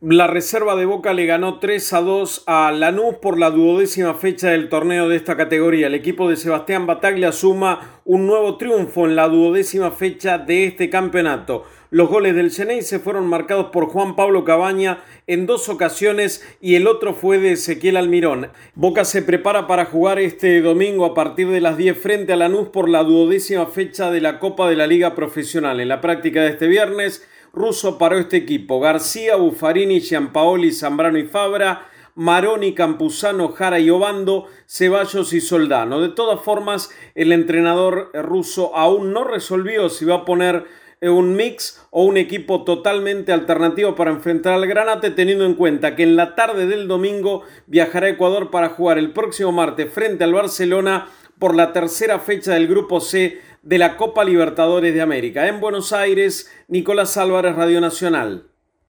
La reserva de Boca le ganó 3-2 a Lanús por la 12ª fecha del torneo de esta categoría. El equipo de Sebastián Battaglia suma un nuevo triunfo en la 12ª fecha de este campeonato. Los goles del Xeneize fueron marcados por Juan Pablo Cabaña en 2 ocasiones y el otro fue de Ezequiel Almirón. Boca se prepara para jugar este domingo a partir de las 10 frente a Lanús por la 12ª fecha de la Copa de la Liga Profesional. En la práctica de este viernes, Russo paró este equipo: García, Buffarini, Giampaoli, Zambrano y Fabra, Maroni, Campuzano, Jara y Obando, Ceballos y Soldano. De todas formas, el entrenador ruso aún no resolvió si va a poner un mix o un equipo totalmente alternativo para enfrentar al Granate, teniendo en cuenta que en la tarde del domingo viajará a Ecuador para jugar el próximo martes frente al Barcelona por la tercera fecha del Grupo C de la Copa Libertadores de América. En Buenos Aires, Nicolás Álvarez, Radio Nacional.